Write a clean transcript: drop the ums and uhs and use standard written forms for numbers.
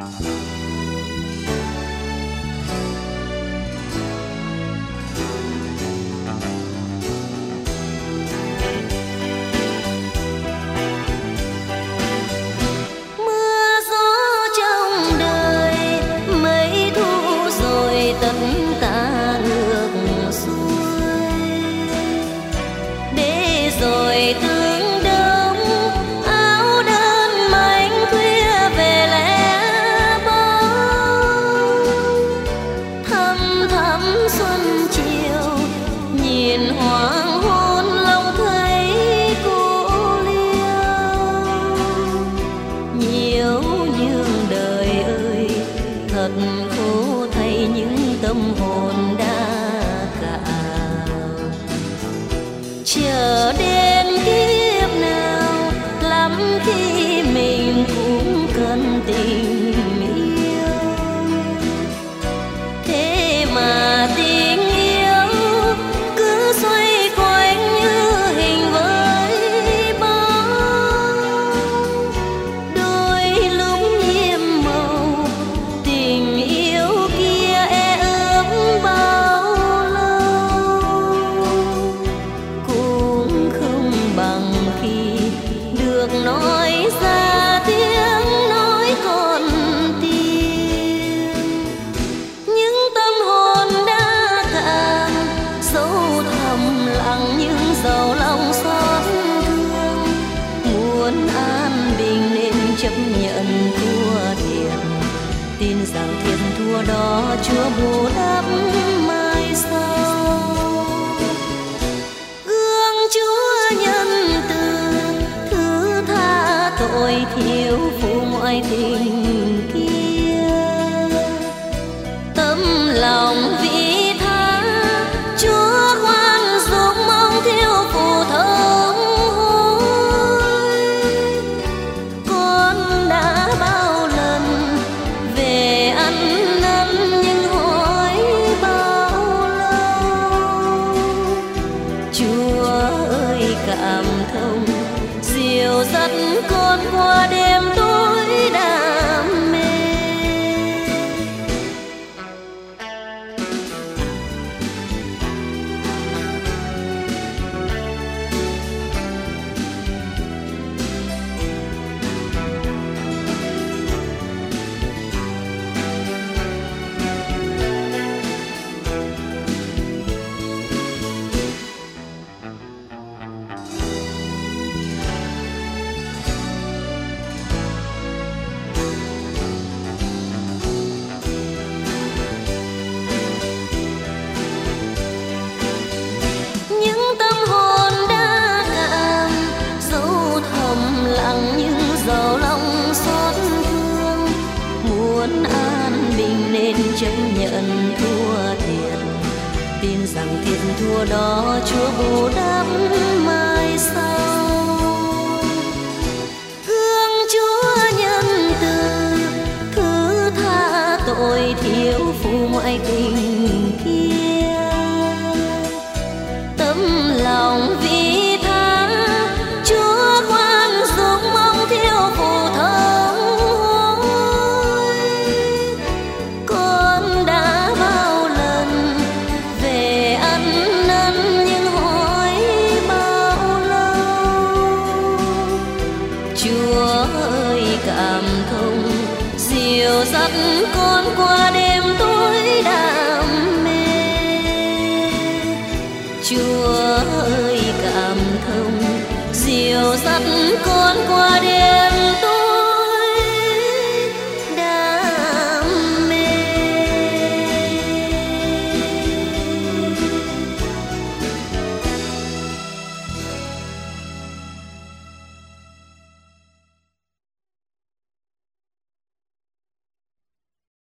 chờ đến kiếp nào lắm khi mình cũng cần tình yêu, thế mà tình yêu cứ xoay quanh như hình với bóng, đôi lúc nhiệm màu tình yêu kia e ước bao lâu cũng không bằng khi được nói ra tiếng nói còn tiếng. Những tâm hồn đã cạn sâu thẳm lặng nhưng giàu lòng xót thương, muốn an bình nên chấp nhận thua thiệt, tin rằng thiệt thua đó Chúa bù đắp mai sau. Gương Chúa nhân từ thứ tha tội thiếu phụ ngoại tình kia, tấm lòng vị tha Chúa khoan dung mong thiếu phụ thống hối. Con đã bao lần về ăn năn nhưng hỏi bao lâu, Chúa ơi cảm thông dìu dắt con qua đêm tối đam mê. Những tâm hồn đã cạn sâu thẳm lặng nhưng giàu lòng xót thương, muốn an bình nên chấp nhận thua thiệt, tin rằng thiệt thua đó Chúa bù đắp mai sau. Gương Chúa nhân từ thứ tha tội thiếu phụ ngoại tình kia, tấm lòng vị tha Chúa khoan dung mong thiếu phụ thống hối. Con đã bao lần về ăn năn nhưng hỏi bao lâu, Chúa ơi cảm thông dìu dắt con qua đêm tối đam mê. Chúa